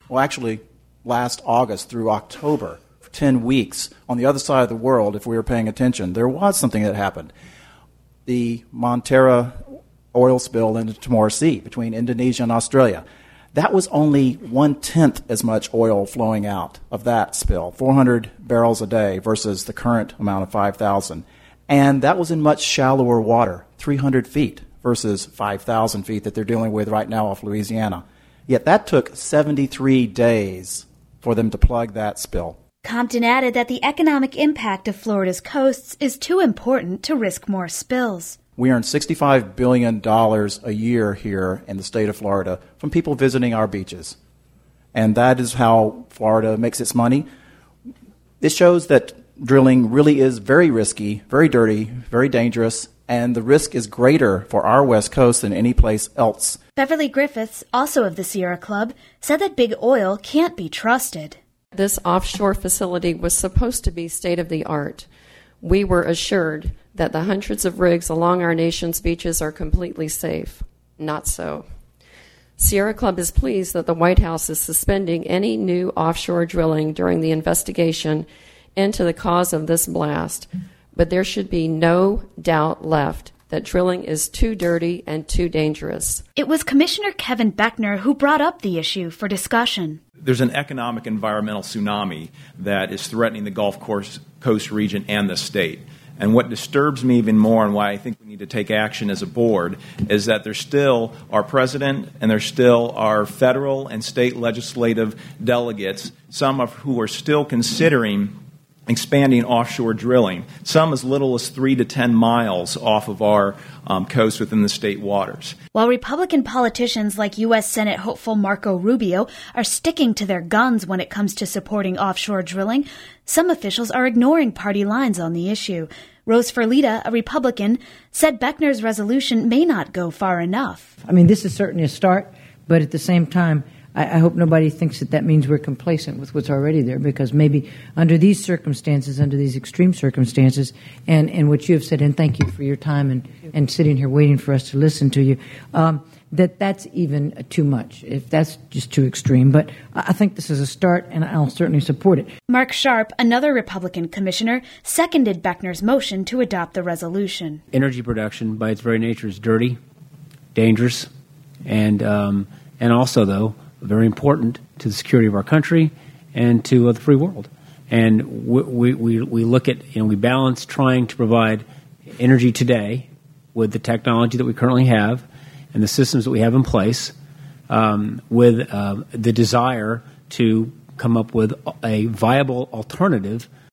Well, actually, last August through October, for 10 weeks, on the other side of the world, if we were paying attention, there was something that happened. The Montara oil spill into the Timor Sea between Indonesia and Australia. That was only 1/10 as much oil flowing out of that spill, 400 barrels a day versus the current amount of 5,000. And that was in much shallower water, 300 feet versus 5,000 feet that they're dealing with right now off Louisiana. Yet that took 73 days for them to plug that spill. Compton added that the economic impact of Florida's coasts is too important to risk more spills. We earn $65 billion a year here in the state of Florida from people visiting our beaches. And that is how Florida makes its money. This shows that drilling really is very risky, very dirty, very dangerous, and the risk is greater for our West Coast than any place else. Beverly Griffiths, also of the Sierra Club, said that big oil can't be trusted. This offshore facility was supposed to be state-of-the-art. We were assured that the hundreds of rigs along our nation's beaches are completely safe. Not so. Sierra Club is pleased that the White House is suspending any new offshore drilling during the investigation into the cause of this blast, but there should be no doubt left that drilling is too dirty and too dangerous. It was Commissioner Kevin Beckner who brought up the issue for discussion. There's an economic environmental tsunami that is threatening the Gulf Coast region and the state. And what disturbs me even more, and why I think we need to take action as a board, is that there's still our president and there's still our federal and state legislative delegates, some of who are still considering expanding offshore drilling, some as little as 3 to 10 miles off of our coast within the state waters. While Republican politicians like U.S. Senate hopeful Marco Rubio are sticking to their guns when it comes to supporting offshore drilling, some officials are ignoring party lines on the issue. Rose Ferlita, a Republican, said Beckner's resolution may not go far enough. I mean, this is certainly a start, but at the same time, I hope nobody thinks that means we're complacent with what's already there, because maybe under these circumstances, under these extreme circumstances, and what you have said, and thank you for your time and sitting here waiting for us to listen to you, that's even too much, if that's just too extreme. But I think this is a start, and I'll certainly support it. Mark Sharp, another Republican commissioner, seconded Beckner's motion to adopt the resolution. Energy production, by its very nature, is dirty, dangerous, and also, though, very important to the security of our country and to the free world. And we look at, we balance trying to provide energy today with the technology that we currently have and the systems that we have in place, with the desire to come up with a viable alternative